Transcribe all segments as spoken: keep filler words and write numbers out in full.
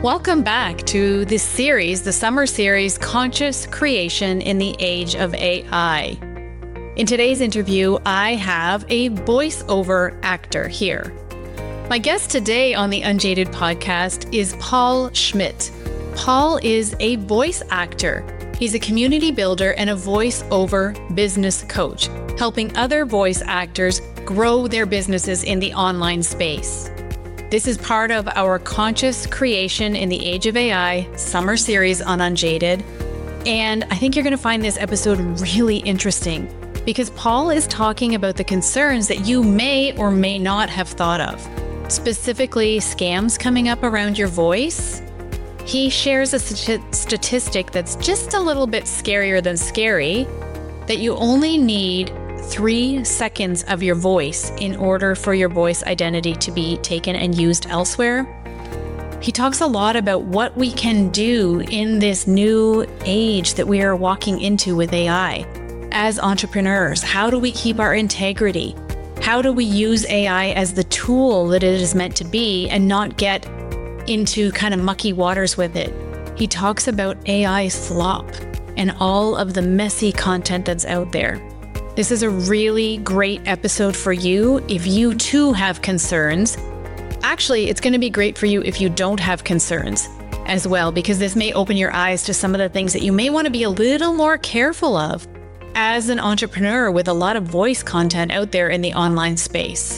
Welcome back to this series, the summer series, Conscious Creation in the Age of A I. In today's interview, I have a voiceover actor here. My guest today on the Unjaded podcast is Paul Schmidt. Paul is a voice actor. He's a community builder and a voiceover business coach, helping other voice actors grow their businesses in the online space. This is part of our Conscious Creation in the Age of A I summer series on Unjaded. And I think you're going to find this episode really interesting because Paul is talking about the concerns that you may or may not have thought of, specifically scams coming up around your voice. He shares a st- statistic that's just a little bit scarier than scary, that you only need three seconds of your voice in order for your voice identity to be taken and used elsewhere. He talks a lot about what we can do in this new age that we are walking into with A I. As entrepreneurs, how do we keep our integrity? How do we use A I as the tool that it is meant to be and not get into kind of mucky waters with it? He talks about A I slop and all of the messy content that's out there. This is a really great episode for you if you too have concerns. Actually, it's going to be great for you if you don't have concerns as well, because this may open your eyes to some of the things that you may want to be a little more careful of as an entrepreneur with a lot of voice content out there in the online space.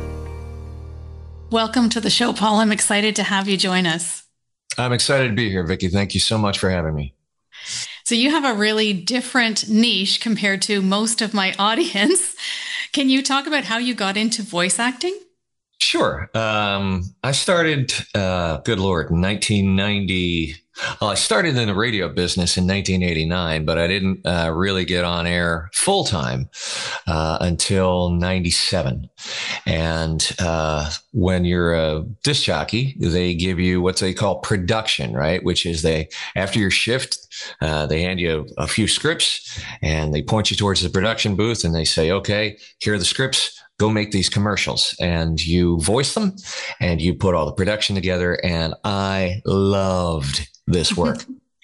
Welcome to the show, Paul. I'm excited to have you join us. I'm excited to be here, Vicki. Thank you so much for having me. So you have a really different niche compared to most of my audience. Can you talk about how you got into voice acting? Sure. Um, I started, uh, good Lord, in nineteen ninety. Well, I started in the radio business in nineteen eighty-nine, but I didn't uh, really get on air full time uh, until ninety-seven. And uh, when you're a disc jockey, they give you what they call production, right? Which is they, after your shift, uh, they hand you a, a few scripts and they point you towards the production booth and they say, okay, here are the scripts. Go make these commercials, and you voice them and you put all the production together. And I loved this work.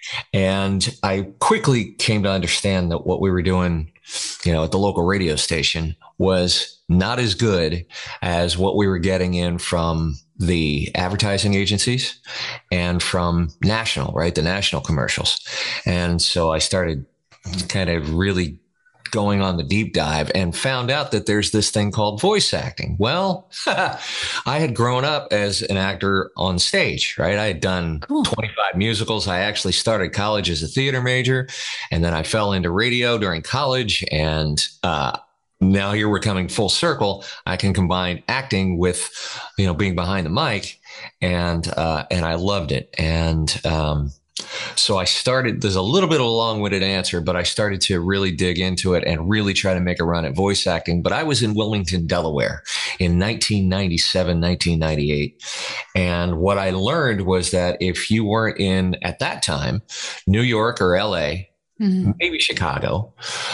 And I quickly came to understand that what we were doing, you know, at the local radio station was not as good as what we were getting in from the advertising agencies and from national, right? The national commercials. And so I started kind of really going on the deep dive and found out that there's this thing called voice acting. Well, I had grown up as an actor on stage, right? I had done cool. twenty-five musicals. I actually started college as a theater major, and then I fell into radio during college. And uh, now here we're coming full circle. I can combine acting with, you know, being behind the mic, and uh, and I loved it. And um, So I started, there's a little bit of a long-winded answer, but I started to really dig into it and really try to make a run at voice acting. But I was in Wilmington, Delaware in nineteen ninety-seven, nineteen ninety-eight. And what I learned was that if you weren't in, at that time, New York or L A, mm-hmm. maybe Chicago,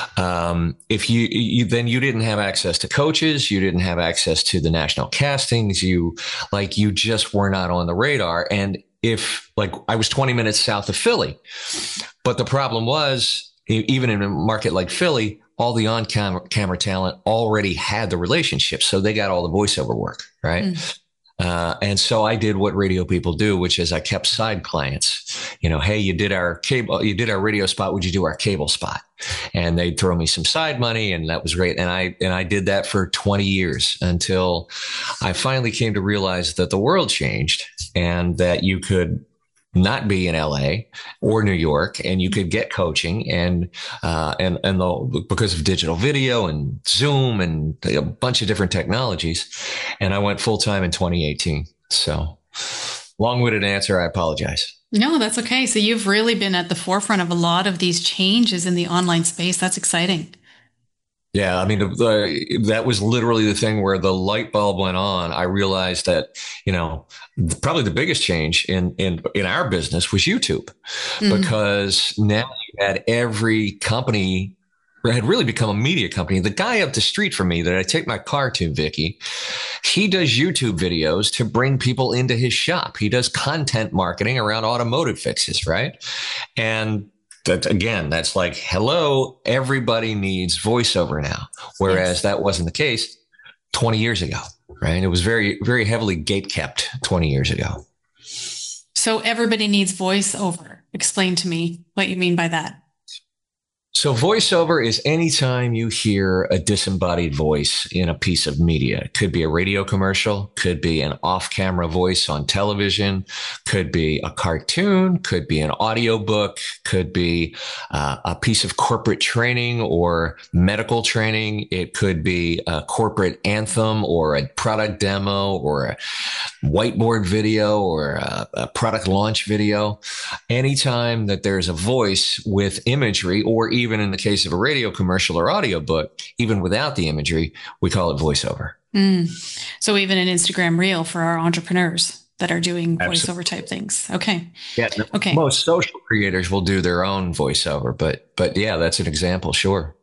um, if you, you, then you didn't have access to coaches, you didn't have access to the national castings, you, like, you just were not on the radar. And if, like, I was twenty minutes south of Philly, but the problem was, even in a market like Philly, all the on-camera camera talent already had the relationship. So they got all the voiceover work, right? Mm. Uh, and so I did what radio people do, which is I kept side clients. You know, hey, you did our cable, you did our radio spot. Would you do our cable spot? And they'd throw me some side money, and that was great. And I and I did that for twenty years until I finally came to realize that the world changed and that you could not be in L A or New York, and you could get coaching, and uh, and and the, because of digital video and Zoom and a bunch of different technologies. And I went full time in twenty eighteen. So, long-winded answer. I apologize. No, that's okay. So you've really been at the forefront of a lot of these changes in the online space. That's exciting. Yeah, I mean, the, the, that was literally the thing where the light bulb went on. I realized that, you know, probably the biggest change in in in our business was YouTube, mm-hmm. because now you had every company had really become a media company. The guy up the street from me that I take my car to, Vicky, he does YouTube videos to bring people into his shop. He does content marketing around automotive fixes, right? And that, again, that's like, hello, everybody needs voiceover now. Whereas yes. that wasn't the case twenty years ago, right? It was very, very heavily gate kept twenty years ago. So everybody needs voiceover. Explain to me what you mean by that. So voiceover is anytime you hear a disembodied voice in a piece of media. It could be a radio commercial, could be an off-camera voice on television, could be a cartoon, could be an audiobook, could be uh, a piece of corporate training or medical training. It could be a corporate anthem or a product demo or a whiteboard video or a, a product launch video. Anytime that there's a voice with imagery, or even in the case of a radio commercial or audiobook, even without the imagery, we call it voiceover. Mm. So even an Instagram reel for our entrepreneurs that are doing voiceover type things. Okay. Yeah. Okay. Most social creators will do their own voiceover, but, but yeah, that's an example. Sure.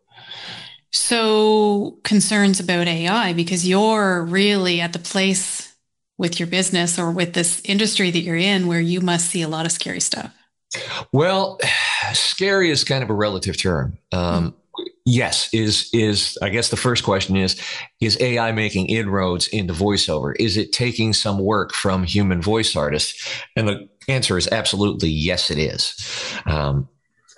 So concerns about A I, because you're really at the place with your business or with this industry that you're in where you must see a lot of scary stuff. Well, scary is kind of a relative term. Um, mm. Yes, is, is, I guess the first question is, is A I making inroads into voiceover? Is it taking some work from human voice artists? And the answer is absolutely yes, it is. Um,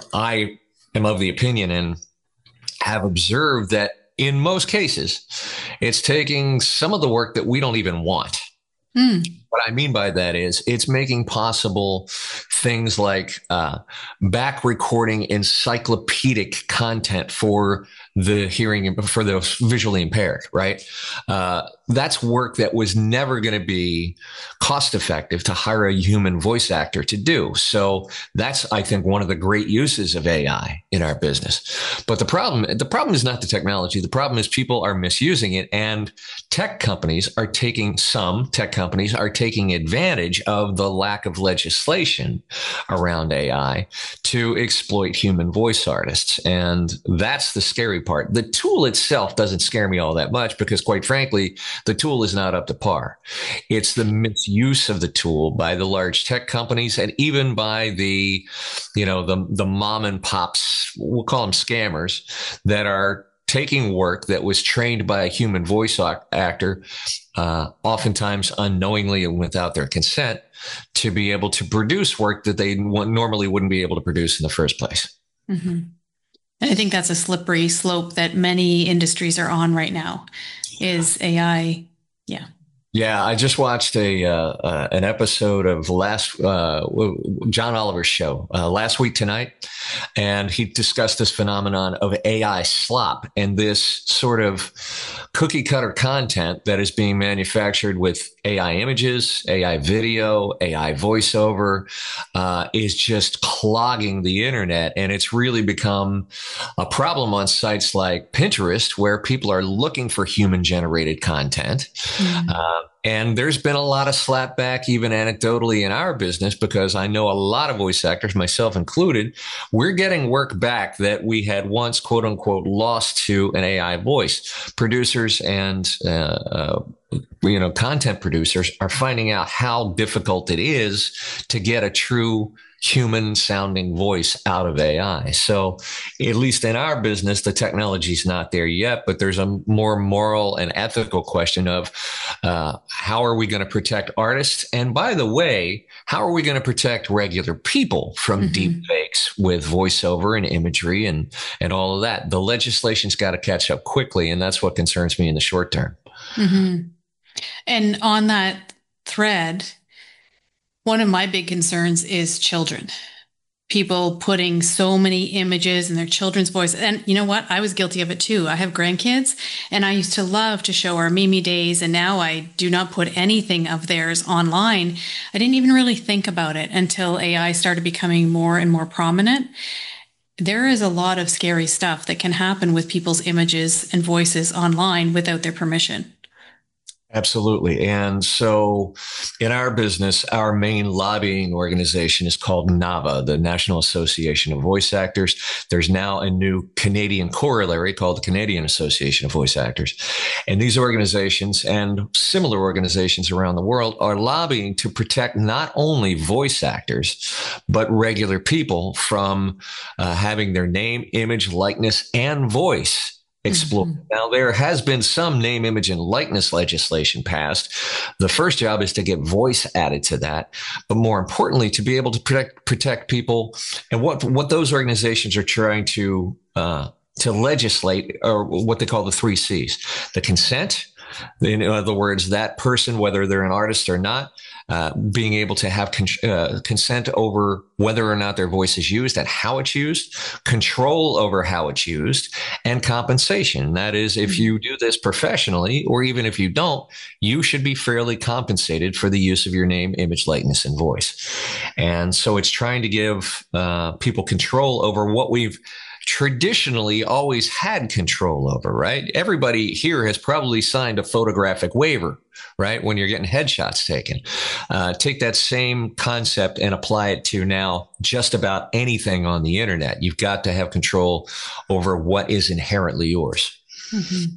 I am of the opinion and have observed that in most cases, it's taking some of the work that we don't even want. Mm. What I mean by that is it's making possible things like uh, back recording encyclopedic content for the hearing, for the visually impaired, right? Uh, that's work that was never going to be cost effective to hire a human voice actor to do. So that's, I think, one of the great uses of A I in our business. But the problem, the problem is not the technology. The problem is people are misusing it, and tech companies are taking, some tech companies are taking advantage of the lack of legislation around A I to exploit human voice artists. And that's the scary part. The tool itself doesn't scare me all that much because, quite frankly, the tool is not up to par. It's the misuse of the tool by the large tech companies and even by the, you know, the, the mom and pops, we'll call them scammers, that are taking work that was trained by a human voice actor, uh, oftentimes unknowingly and without their consent, to be able to produce work that they normally wouldn't be able to produce in the first place. Mm-hmm. I think that's a slippery slope that many industries are on right now, is A I. Yeah. Yeah, I just watched a uh, uh, an episode of last uh, John Oliver's show uh, last week tonight, and he discussed this phenomenon of A I slop and this sort of cookie cutter content that is being manufactured with A I images, A I video, A I voiceover, uh, is just clogging the internet, and it's really become a problem on sites like Pinterest, where people are looking for human generated content. Mm-hmm. Uh, And there's been a lot of slapback, even anecdotally in our business, because I know a lot of voice actors, myself included, we're getting work back that we had once, quote unquote, lost to an A I voice. Producers and, uh, uh, you know, content producers are finding out how difficult it is to get a true human sounding voice out of A I. So at least in our business, the technology is not there yet, but there's a more moral and ethical question of uh, how are we going to protect artists? And by the way, how are we going to protect regular people from mm-hmm. deep fakes with voiceover and imagery and, and all of that? The legislation's got to catch up quickly. And that's what concerns me in the short term. Mm-hmm. And on that thread, one of my big concerns is children. People putting so many images in their children's voice. And you know what? I was guilty of it too. I have grandkids, and I used to love to show our Mimi days, and now I do not put anything of theirs online. I didn't even really think about it until A I started becoming more and more prominent. There is a lot of scary stuff that can happen with people's images and voices online without their permission. Absolutely. And so in our business, our main lobbying organization is called NAVA, the National Association of Voice Actors. There's now a new Canadian corollary called the Canadian Association of Voice Actors. And these organizations and similar organizations around the world are lobbying to protect not only voice actors, but regular people from uh, having their name, image, likeness, and voice explore. Mm-hmm. Now, there has been some name, image, and likeness legislation passed. The first job is to get voice added to that, but more importantly, to be able to protect protect people. And what what those organizations are trying to uh, to legislate, or what they call the three C's: the consent. In other words, that person, whether they're an artist or not, uh, being able to have con- uh, consent over whether or not their voice is used and how it's used, control over how it's used, and compensation. That is, if you do this professionally, or even if you don't, you should be fairly compensated for the use of your name, image, likeness, and voice. And so it's trying to give uh, people control over what we've traditionally always had control over, right? Everybody here has probably signed a photographic waiver, right? When you're getting headshots taken. Uh, take that same concept and apply it to now just about anything on the internet. You've got to have control over what is inherently yours. Mm-hmm.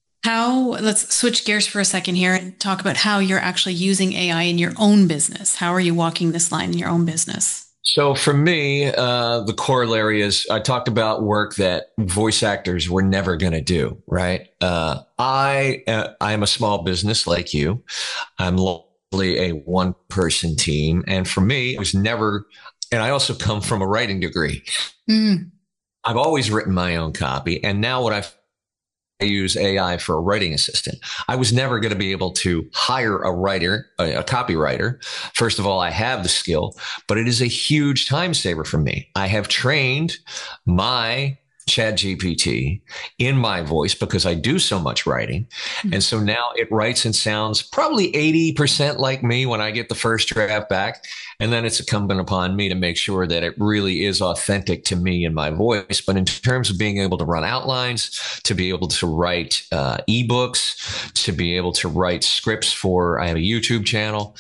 How, let's switch gears for a second here and talk about how you're actually using A I in your own business. How are you walking this line in your own business? So for me, uh, the corollary is I talked about work that voice actors were never going to do, right? Uh, I uh, I am a small business like you. I'm locally a one-person team. And for me, it was never, and I also come from a writing degree. Mm. I've always written my own copy. And now what I've I use A I for a writing assistant. I was never going to be able to hire a writer, a, a copywriter. First of all, I have the skill, but it is a huge time saver for me. I have trained my ChatGPT in my voice because I do so much writing. Mm-hmm. And so now it writes and sounds probably eighty percent like me when I get the first draft back. And then it's incumbent upon me to make sure that it really is authentic to me and my voice. But in terms of being able to run outlines, to be able to write uh, ebooks, to be able to write scripts for, I have a YouTube channel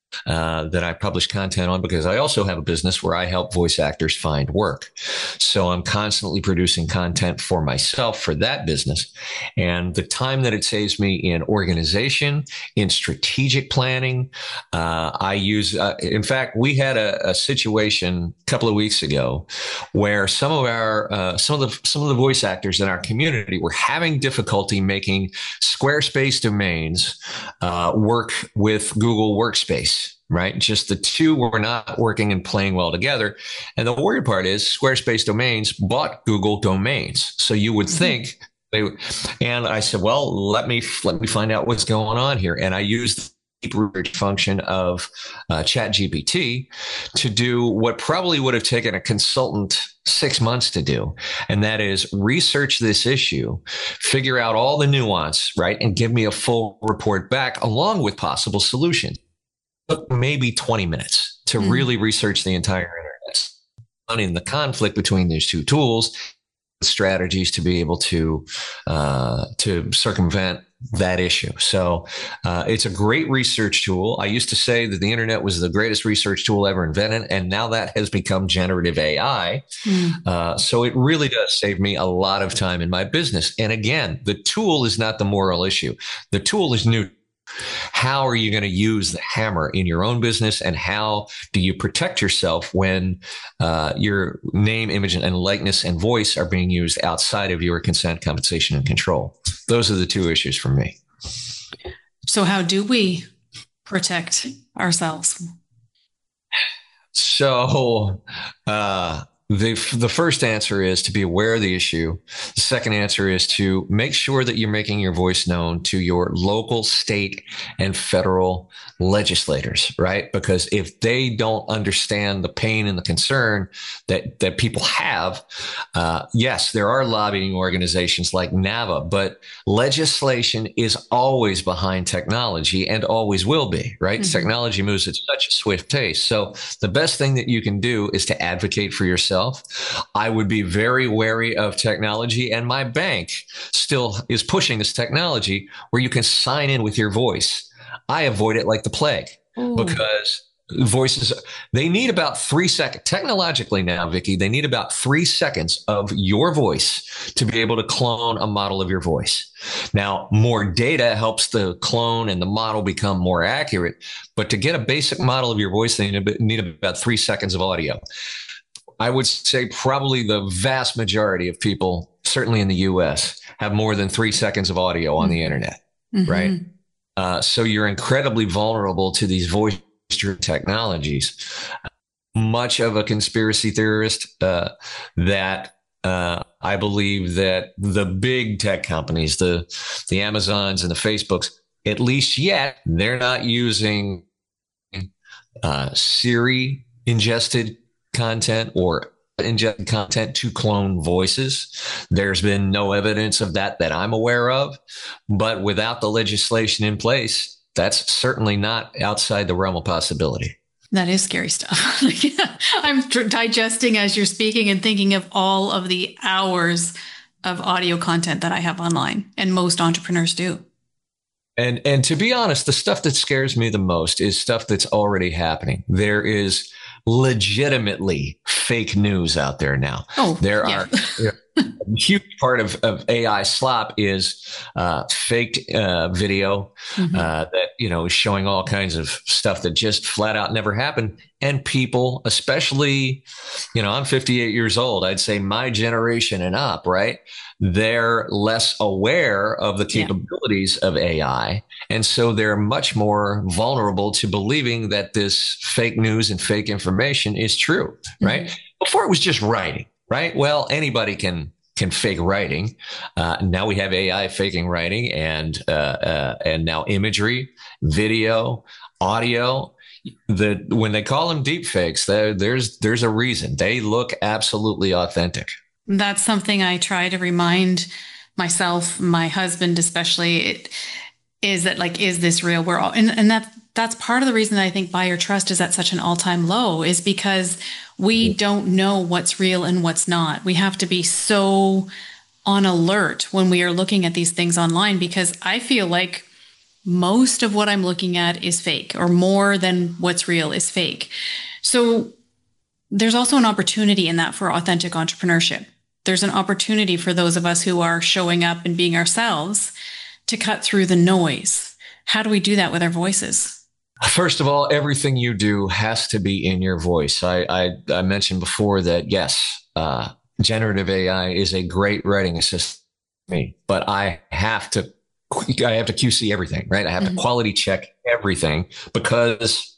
Uh, that I publish content on, because I also have a business where I help voice actors find work. So I'm constantly producing content for myself for that business. And the time that it saves me in organization, in strategic planning, uh, I use, uh, in fact, we had a, a situation a couple of weeks ago where some of our, uh, some of the, some of the voice actors in our community were having difficulty making Squarespace domains uh, work with Google Workspace. Right? Just the two were not working and playing well together. And the weird part is Squarespace Domains bought Google Domains. So you would think they would, and I said, well, let me, let me find out what's going on here. And I used the deep research function of uh, ChatGPT to do what probably would have taken a consultant six months to do. And that is research this issue, figure out all the nuance, right? And give me a full report back along with possible solutions. Took maybe twenty minutes to mm. really research the entire internet. In the conflict between these two tools, strategies to be able to uh, to circumvent that issue. So uh, it's a great research tool. I used to say that the internet was the greatest research tool ever invented, and now that has become generative A I. Mm. Uh, so it really does save me a lot of time in my business. And again, the tool is not the moral issue. The tool is new. How are you going to use the hammer in your own business, and how do you protect yourself when uh, your name, image, and likeness and voice are being used outside of your consent, compensation, and control? Those are the two issues for me. So how do we protect ourselves? So uh, the, the first answer is to be aware of the issue. The second answer is to make sure that you're making your voice known to your local, state, and federal legislators, right? Because if they don't understand the pain and the concern that, that people have, uh, yes, there are lobbying organizations like NAVA, but legislation is always behind technology and always will be, right? Mm-hmm. Technology moves at such a swift pace. So the best thing that you can do is to advocate for yourself myself. I would be very wary of technology, and my bank still is pushing this technology where you can sign in with your voice. I avoid it like the plague. Ooh. Because voices, they need about three seconds. Technologically now, Vicki, they need about three seconds of your voice to be able to clone a model of your voice. Now, more data helps the clone and the model become more accurate. But to get a basic model of your voice, they need about three seconds of audio. I would say probably the vast majority of people, certainly in the U S, have more than three seconds of audio on the internet, mm-hmm. right? Uh, so you're incredibly vulnerable to these voice technologies. Much of a conspiracy theorist uh, that uh, I believe that the big tech companies, the the Amazons and the Facebooks, at least yet, they're not using uh, Siri ingested content or ingested content to clone voices. There's been no evidence of that that I'm aware of, but without the legislation in place, that's certainly not outside the realm of possibility. That is scary stuff. I'm digesting as you're speaking and thinking of all of the hours of audio content that I have online, and most entrepreneurs do. And and to be honest, the stuff that scares me the most is stuff that's already happening. There is legitimately fake news out there now. Oh, there yeah. are a huge part of, of A I slop is uh, faked uh, video mm-hmm. uh, that, you know, is showing all kinds of stuff that just flat out never happened. And people, especially, you know, I'm fifty-eight years old. I'd say my generation and up, right? They're less aware of the capabilities yeah. of A I. And so they're much more vulnerable to believing that this fake news and fake information is true, right? Mm-hmm. Before it was just writing, right? Well, anybody can can fake writing. Uh, now we have A I faking writing, and uh, uh, and now imagery, video, audio. The when they call them deep fakes, there's there's a reason. They look absolutely authentic. That's something I try to remind myself, my husband especially, it, is that like, is this real? We're all, and, and that that's part of the reason that I think buyer trust is at such an all-time low, is because we don't know what's real and what's not. We have to be so on alert when we are looking at these things online, because I feel like most of what I'm looking at is fake, or more than what's real is fake. So there's also an opportunity in that for authentic entrepreneurship. There's an opportunity for those of us who are showing up and being ourselves to cut through the noise. How do we do that with our voices? First of all, everything you do has to be in your voice. I I, I mentioned before that, yes, uh, generative A I is a great writing assistant for me, but I have to I have to Q C everything, right? I have mm-hmm. to quality check everything, because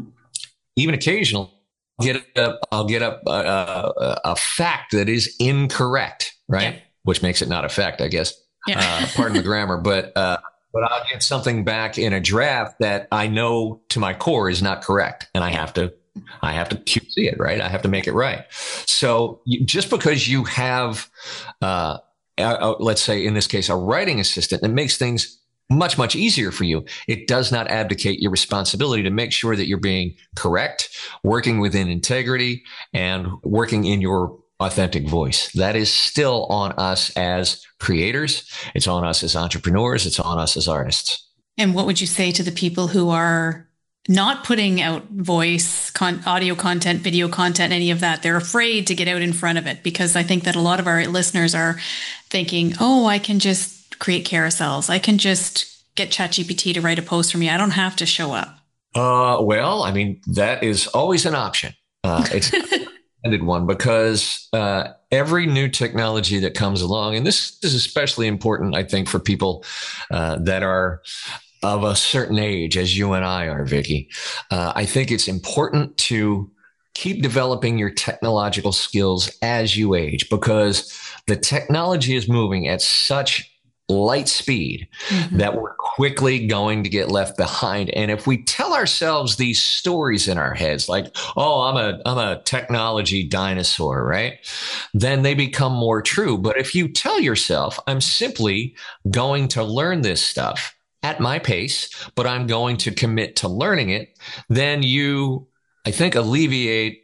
even occasionally I'll get a, I'll get a, a, a fact that is incorrect, right? Yeah. Which makes it not a fact, I guess. Yeah. uh, pardon the grammar, but uh, but I'll get something back in a draft that I know to my core is not correct, and I have to I have to Q C it, right? I have to make it right. So you, just because you have, uh, uh, let's say in this case, a writing assistant that makes things much, much easier for you, it does not abdicate your responsibility to make sure that you're being correct, working within integrity, and working in your authentic voice. That is still on us as creators. It's on us as entrepreneurs. It's on us as artists. And what would you say to the people who are not putting out voice, con- audio content, video content, any of that? They're afraid to get out in front of it, because I think that a lot of our listeners are thinking, oh, I can just create carousels. I can just get ChatGPT to write a post for me. I don't have to show up. Uh, well, I mean, that is always an option. Uh, it's one, because uh, every new technology that comes along, and this is especially important, I think, for people uh, that are of a certain age, as you and I are, Vicki. Uh, I think it's important to keep developing your technological skills as you age, because the technology is moving at such light speed mm-hmm. that we're quickly going to get left behind. And if we tell ourselves these stories in our heads, like, oh, I'm a, I'm a technology dinosaur, right? Then they become more true. But if you tell yourself, I'm simply going to learn this stuff at my pace, but I'm going to commit to learning it, then you, I think, alleviate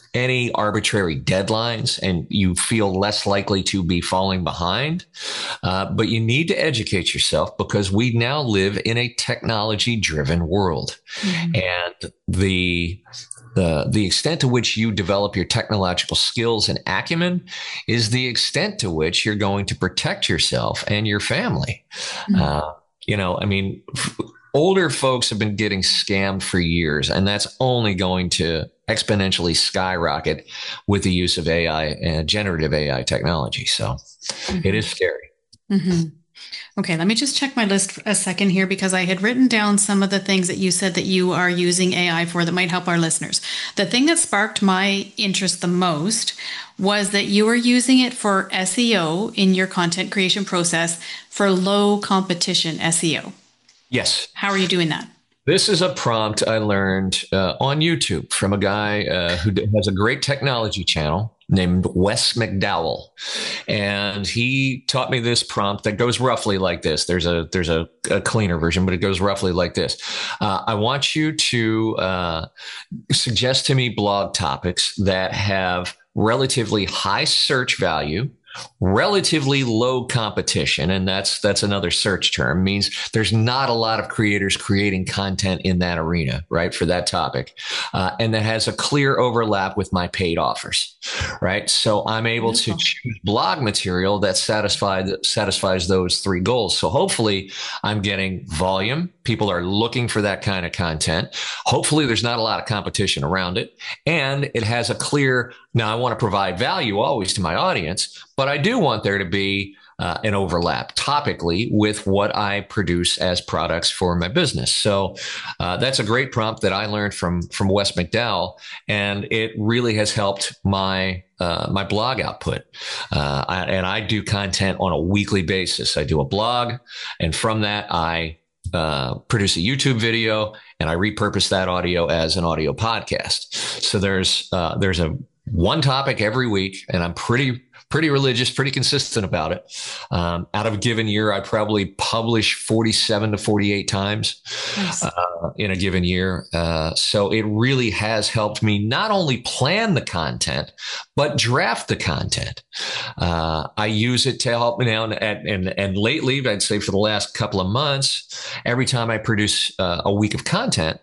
any arbitrary deadlines, and you feel less likely to be falling behind. Uh, but you need to educate yourself because we now live in a technology-driven world. Mm-hmm. And the The, the extent to which you develop your technological skills and acumen is the extent to which you're going to protect yourself and your family. Mm-hmm. Uh, you know, I mean, f- older folks have been getting scammed for years, and that's only going to exponentially skyrocket with the use of A I and generative A I technology. So mm-hmm. it is scary. Mm-hmm. Okay, let me just check my list for a second here because I had written down some of the things that you said that you are using A I for that might help our listeners. The thing that sparked my interest the most was that you were using it for S E O in your content creation process for low competition S E O. Yes. How are you doing that? This is a prompt I learned uh, on YouTube from a guy uh, who has a great technology channel named Wes McDowell. And he taught me this prompt that goes roughly like this. There's a there's a, a cleaner version, but it goes roughly like this. Uh, I want you to uh, suggest to me blog topics that have relatively high search value, relatively low competition, and that's that's another search term, means there's not a lot of creators creating content in that arena, right, for that topic, uh, and that has a clear overlap with my paid offers, right? So I'm able Beautiful. to choose blog material that satisfies satisfies those three goals. So hopefully I'm getting volume. People are looking for that kind of content. Hopefully there's not a lot of competition around it, and it has a clear, now I want to provide value always to my audience, but I do want there to be uh, an overlap topically with what I produce as products for my business. So uh, that's a great prompt that I learned from from Wes McDowell, and it really has helped my uh, my blog output. Uh, I, and I do content on a weekly basis. I do a blog, and from that I uh, produce a YouTube video, and I repurpose that audio as an audio podcast. So there's uh, there's a one topic every week, and I'm pretty pretty religious, pretty consistent about it. Um, out of a given year, I probably publish forty-seven to forty-eight times nice. uh, in a given year. Uh, so it really has helped me not only plan the content, but draft the content. Uh, I use it to help me now. And, and, and lately, I'd say for the last couple of months, every time I produce uh, a week of content,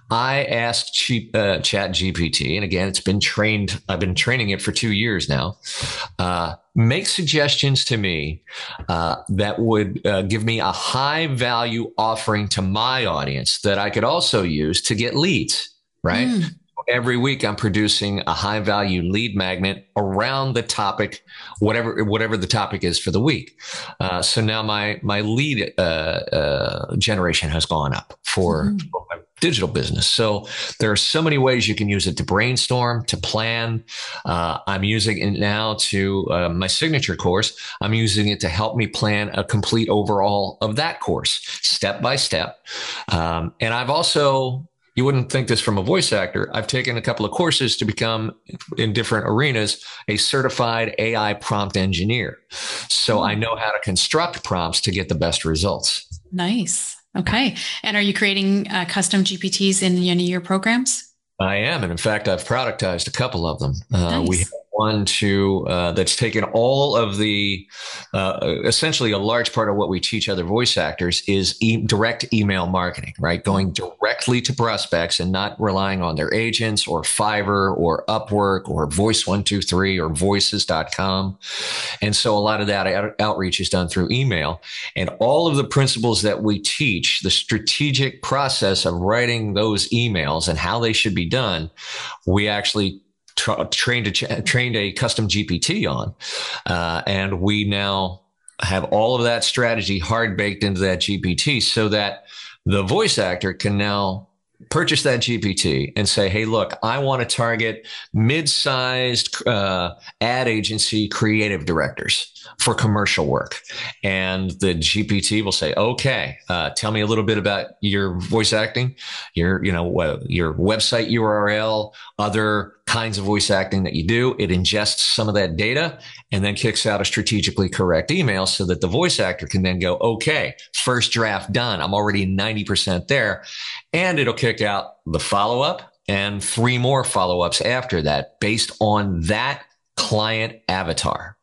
I asked cheap, uh, Chat G P T, and again, it's been trained. I've been training it for two years now. Uh, make suggestions to me uh, that would uh, give me a high value offering to my audience that I could also use to get leads, right? Mm. Every week I'm producing a high value lead magnet around the topic, whatever whatever the topic is for the week. Uh, so now my my lead uh, uh, generation has gone up for, mm-hmm. for my digital business. So there are so many ways you can use it to brainstorm, to plan. Uh, I'm using it now to uh, my signature course. I'm using it to help me plan a complete overhaul of that course, step by step. Um, and I've also You wouldn't think this from a voice actor. I've taken a couple of courses to become, in different arenas, a certified A I prompt engineer. So mm. I know how to construct prompts to get the best results. Nice. Okay. And are you creating uh, custom G P Ts in any of your programs? I am. And in fact, I've productized a couple of them. Uh, nice. We have one to uh, that's taken all of the uh, essentially a large part of what we teach other voice actors is e- direct email marketing, right? Going directly to prospects and not relying on their agents or Fiverr or Upwork or Voice one two three or voices dot com. And so a lot of that out- outreach is done through email. And all of the principles that we teach, the strategic process of writing those emails and how they should be done, we actually Tra- trained a trained a custom G P T on, uh, and we now have all of that strategy hard baked into that G P T, so that the voice actor can now purchase that G P T and say, "Hey, look, I want to target mid-sized uh, ad agency creative directors for commercial work," and the G P T will say, "Okay, uh, tell me a little bit about your voice acting, your you know uh, your website U R L, other kinds of voice acting that you do." It ingests some of that data and then kicks out a strategically correct email so that the voice actor can then go, "Okay, first draft done. I'm already ninety percent there," and it'll kick out the follow-up and three more follow-ups after that based on that client avatar.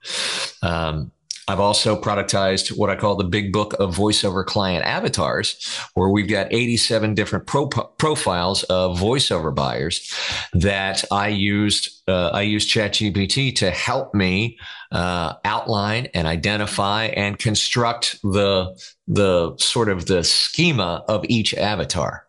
Um, I've also productized what I call the big book of voiceover client avatars, where we've got eighty-seven different pro- profiles of voiceover buyers that I used. Uh, I used ChatGPT to help me uh, outline and identify and construct the the sort of the schema of each avatar.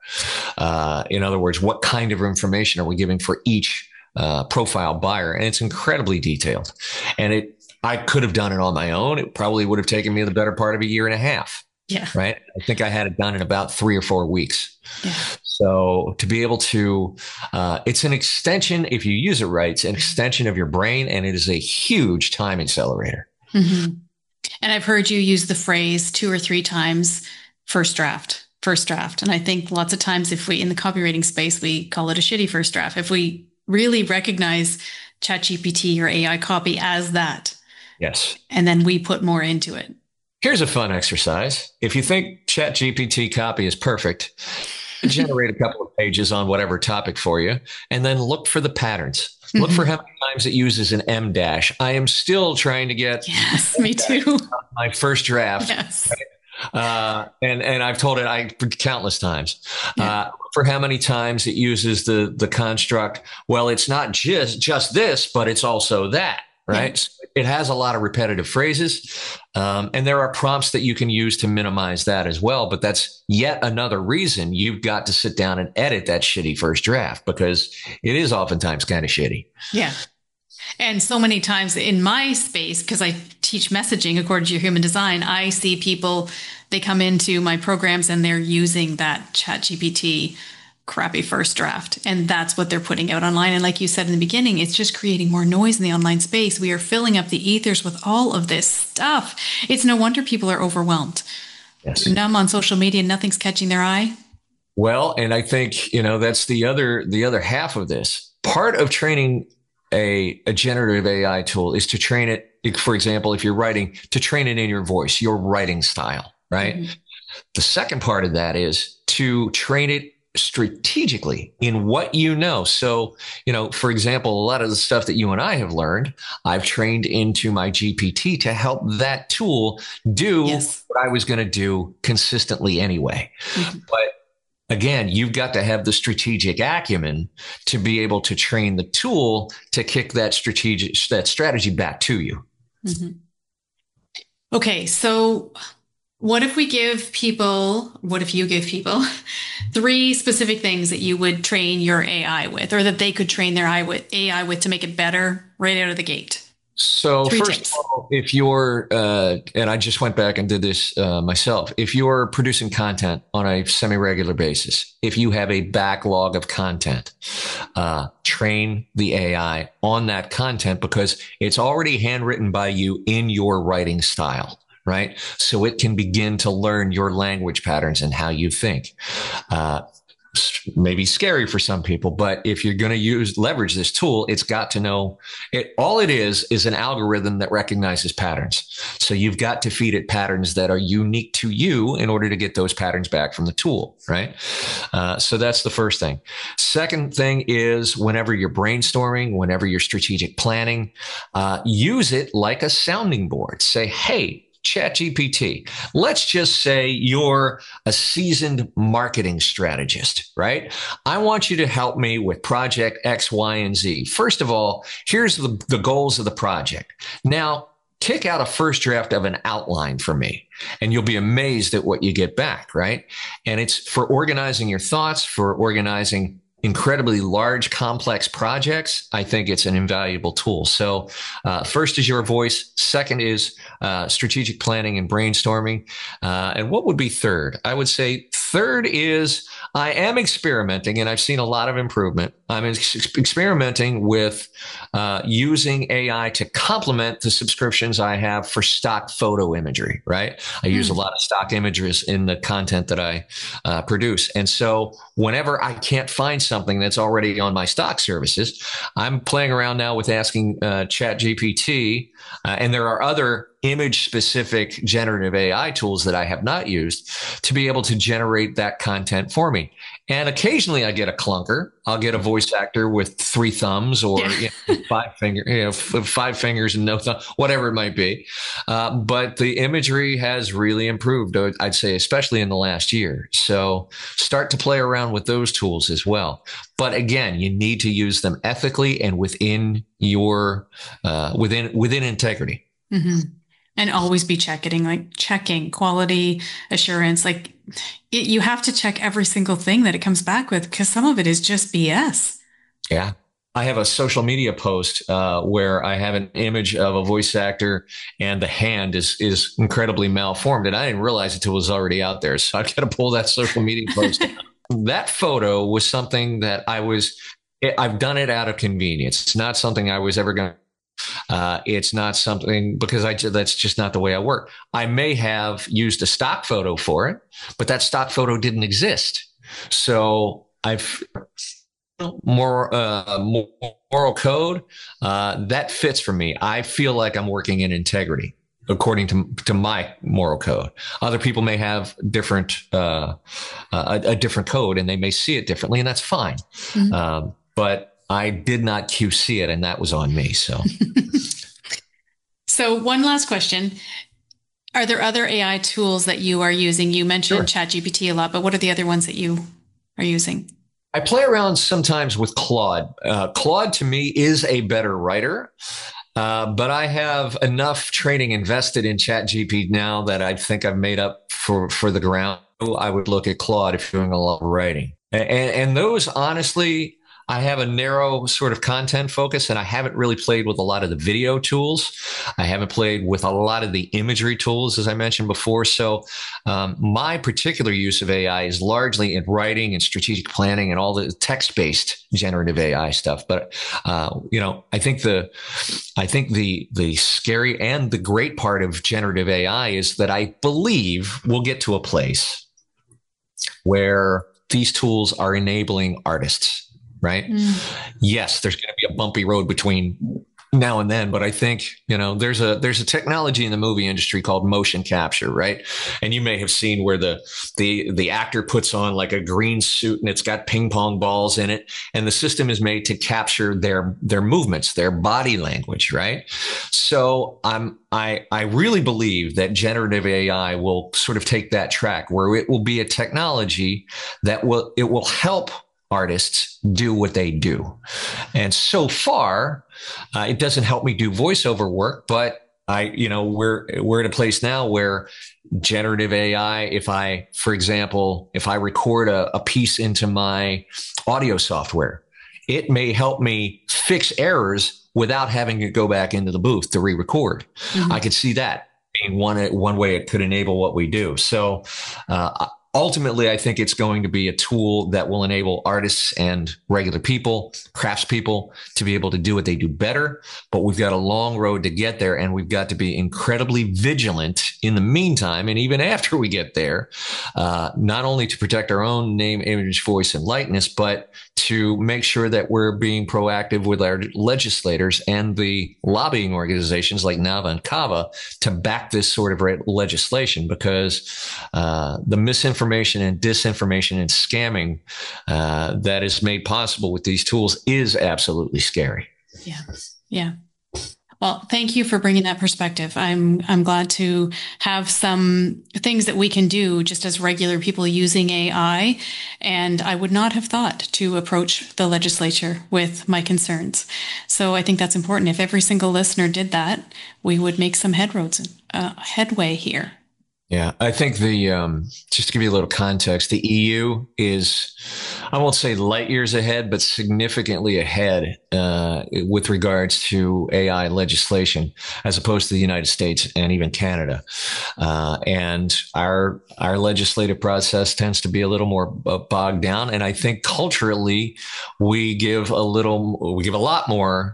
Uh, in other words, what kind of information are we giving for each uh, profile buyer? And it's incredibly detailed, and it. I could have done it on my own. It probably would have taken me the better part of a year and a half. Yeah. Right. I think I had it done in about three or four weeks. Yeah. So to be able to, uh, it's an extension, if you use it right, it's an extension of your brain, and it is a huge time accelerator. Mm-hmm. And I've heard you use the phrase two or three times, first draft, first draft. And I think lots of times if we, in the copywriting space, we call it a shitty first draft. If we really recognize ChatGPT or A I copy as that, yes, and then we put more into it. Here's a fun exercise. If you think ChatGPT copy is perfect, generate a couple of pages on whatever topic for you, and then look for the patterns. Look mm-hmm. for how many times it uses an M dash. I am still trying to get yes, me too. My first draft. Yes. Uh, and, and I've told it I countless times, yeah. uh, for how many times it uses the, the construct. Well, it's not just, just this, but it's also that. Right. Yeah. So it has a lot of repetitive phrases. Um, and there are prompts that you can use to minimize that as well. But that's yet another reason you've got to sit down and edit that shitty first draft, because it is oftentimes kind of shitty. Yeah. And so many times in my space, because I teach messaging according to your human design, I see people, they come into my programs and they're using that ChatGPT crappy first draft. And that's what they're putting out online. And like you said in the beginning, it's just creating more noise in the online space. We are filling up the ethers with all of this stuff. It's no wonder people are overwhelmed. Yes. They're numb on social media, nothing's catching their eye. Well, and I think, you know, that's the other, the other half of this. Part of training a, a generative A I tool is to train it, for example, if you're writing, to train it in your voice, your writing style, right? Mm-hmm. The second part of that is to train it strategically in what you know. So, you know, for example, a lot of the stuff that you and I have learned, I've trained into my G P T to help that tool do yes. what I was going to do consistently anyway. Mm-hmm. But again, you've got to have the strategic acumen to be able to train the tool to kick that strategic, that strategy back to you. Mm-hmm. Okay. So what if we give people, what if you give people three specific things that you would train your A I with, or that they could train their A I with to make it better right out of the gate? So Three first tips. of all, if you're, uh, and I just went back and did this uh, myself, if you're producing content on a semi-regular basis, if you have a backlog of content, uh, train the A I on that content, because it's already handwritten by you in your writing style. Right. So it can begin to learn your language patterns and how you think. Uh, maybe scary for some people, but if you're going to use leverage this tool, it's got to know it. All it is is an algorithm that recognizes patterns. So you've got to feed it patterns that are unique to you in order to get those patterns back from the tool. Right. Uh, so that's the first thing. Second thing is, whenever you're brainstorming, whenever you're strategic planning, uh, use it like a sounding board. Say, hey, ChatGPT, let's just say you're a seasoned marketing strategist, right? I want you to help me with project X, Y, and Z. First of all, here's the, the goals of the project. Now, kick out a first draft of an outline for me, and you'll be amazed at what you get back, right? And it's for organizing your thoughts, for organizing incredibly large, complex projects. I think it's an invaluable tool. So uh, first is your voice. Second is uh, strategic planning and brainstorming. Uh, and what would be third? I would say third is I am experimenting, and I've seen a lot of improvement. I'm ex- experimenting with uh, using A I to complement the subscriptions I have for stock photo imagery, right? I mm. use a lot of stock images in the content that I uh, produce. And so whenever I can't find something that's already on my stock services, I'm playing around now with asking uh, ChatGPT, uh, and there are other image specific generative A I tools that I have not used to be able to generate that content for me. And occasionally I get a clunker. I'll get a voice actor with three thumbs or Yeah. you know, five finger, you know, f- five fingers and no thumb, whatever it might be. Uh, but the imagery has really improved, I'd say, especially in the last year. So start to play around with those tools as well. But again, you need to use them ethically and within your uh, within within integrity. Mm-hmm. And always be checking, like checking quality assurance. Like it, you have to check every single thing that it comes back with, because some of it is just B S. Yeah. I have a social media post uh, where I have an image of a voice actor and the hand is is incredibly malformed. And I didn't realize it until it was already out there. So I've got to pull that social media post. That photo was something that I was, I've done it out of convenience. It's not something I was ever going to. Uh, it's not something because I that's just not the way I work. I may have used a stock photo for it, but that stock photo didn't exist. So I've more uh, moral code uh, that fits for me. I feel like I'm working in integrity according to to my moral code. Other people may have different uh, a, a different code and they may see it differently, and that's fine. Mm-hmm. Um, but I did not Q C it, and that was on me. So, so one last question. Are there other A I tools that you are using? You mentioned sure. ChatGPT a lot, but what are the other ones that you are using? I play around sometimes with Claude. Uh, Claude, to me, is a better writer. Uh, but I have enough training invested in ChatGPT now that I think I've made up for, for the ground. I would look at Claude if you're doing a lot of writing. And, and those, honestly, I have a narrow sort of content focus, and I haven't really played with a lot of the video tools. I haven't played with a lot of the imagery tools, as I mentioned before. So um, my particular use of A I is largely in writing and strategic planning and all the text-based generative A I stuff. But uh, you know, I think the I think the the scary and the great part of generative A I is that I believe we'll get to a place where these tools are enabling artists. Right. Mm. Yes, there's going to be a bumpy road between now and then, but I think, you know, there's a there's a technology in the movie industry called motion capture. Right. And you may have seen where the the the actor puts on like a green suit and it's got ping pong balls in it. And the system is made to capture their their movements, their body language. Right. So I'm I I really believe that generative A I will sort of take that track where it will be a technology that will it will help artists do what they do. And so far, uh, it doesn't help me do voiceover work, but I, you know, we're, we're at a place now where generative A I, if I, for example, if I record a, a piece into my audio software, it may help me fix errors without having to go back into the booth to re-record. Mm-hmm. I could see that being one, one way it could enable what we do. So, uh, ultimately, I think it's going to be a tool that will enable artists and regular people, craftspeople, to be able to do what they do better. But we've got a long road to get there, and we've got to be incredibly vigilant in the meantime, and even after we get there, uh, not only to protect our own name, image, voice, and likeness, but to make sure that we're being proactive with our legislators and the lobbying organizations like NAVA and CAVA to back this sort of legislation, because uh, the misinformation and disinformation and scamming uh, that is made possible with these tools is absolutely scary. Yeah. Yeah. Well, thank you for bringing that perspective. I'm I'm glad to have some things that we can do just as regular people using A I. And I would not have thought to approach the legislature with my concerns. So I think that's important. If every single listener did that, we would make some headroads, uh, headway here. Yeah, I think the, um, just to give you a little context, the E U is, I won't say light years ahead, but significantly ahead uh, with regards to A I legislation, as opposed to the United States and even Canada. Uh, and our our legislative process tends to be a little more bogged down. And I think culturally, we give a little, we give a lot more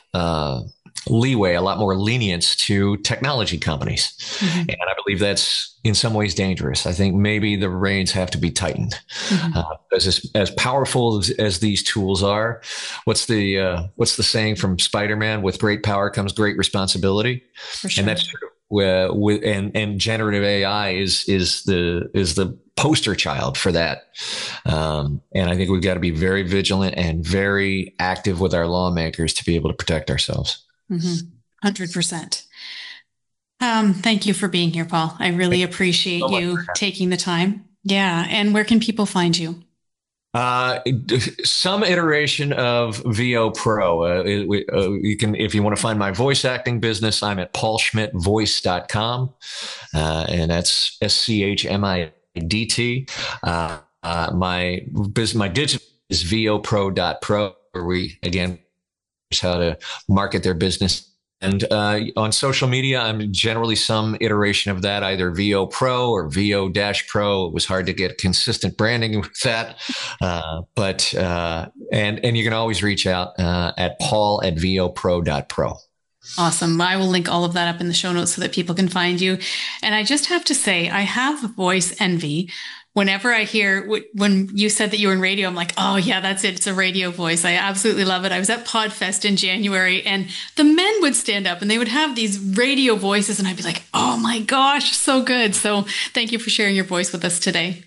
uh leeway, a lot more lenience to technology companies. Mm-hmm. And I believe that's in some ways dangerous. I think maybe the reins have to be tightened. Mm-hmm. Uh, because as, as powerful as, as these tools are, what's the, uh, what's the saying from Spider-Man? With great power comes great responsibility. For sure. And that's true. uh, with and and generative A I is is the is the poster child for that. Um, and I think we've got to be very vigilant and very active with our lawmakers to be able to protect ourselves. Mm-hmm. one hundred percent. Um, thank you for being here, Paul. I really appreciate so you taking the time. Yeah. And where can people find you? Uh, some iteration of V O Pro. Uh, it, uh, you can, if you want to find my voice acting business, I'm at paul schmidt voice dot com. Uh, and that's S C H M I D T. Uh, uh, my business, my digital is V O pro dot pro, where we, again, how to market their business. And uh, on social media, I'm generally some iteration of that, either V O Pro or V O Pro. It was hard to get consistent branding with that. Uh, but, uh, and, and you can always reach out uh, at paul at V O pro dot pro. Awesome. I will link all of that up in the show notes so that people can find you. And I just have to say, I have voice envy. Whenever I hear, when you said that you were in radio, I'm like, oh yeah, that's it. It's a radio voice. I absolutely love it. I was at PodFest in January and the men would stand up and they would have these radio voices and I'd be like, oh my gosh, so good. So thank you for sharing your voice with us today.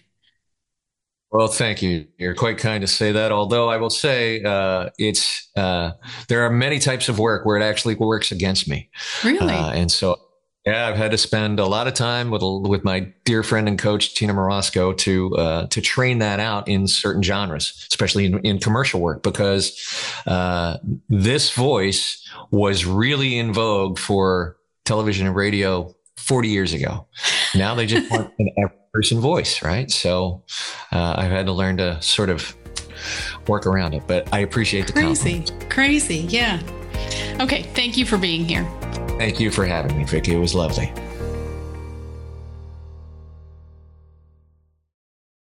Well, thank you. You're quite kind to say that. Although I will say, uh, it's, uh, there are many types of work where it actually works against me. Really? Uh, and so, yeah, I've had to spend a lot of time with with my dear friend and coach Tina Morosco to uh, to train that out in certain genres, especially in, in commercial work, because uh, this voice was really in vogue for television and radio forty years ago. Now they just want an every person voice, right? So uh, I've had to learn to sort of work around it, but I appreciate the crazy, compliment. Crazy, yeah. Okay, thank you for being here. Thank you for having me, Vicki. It was lovely.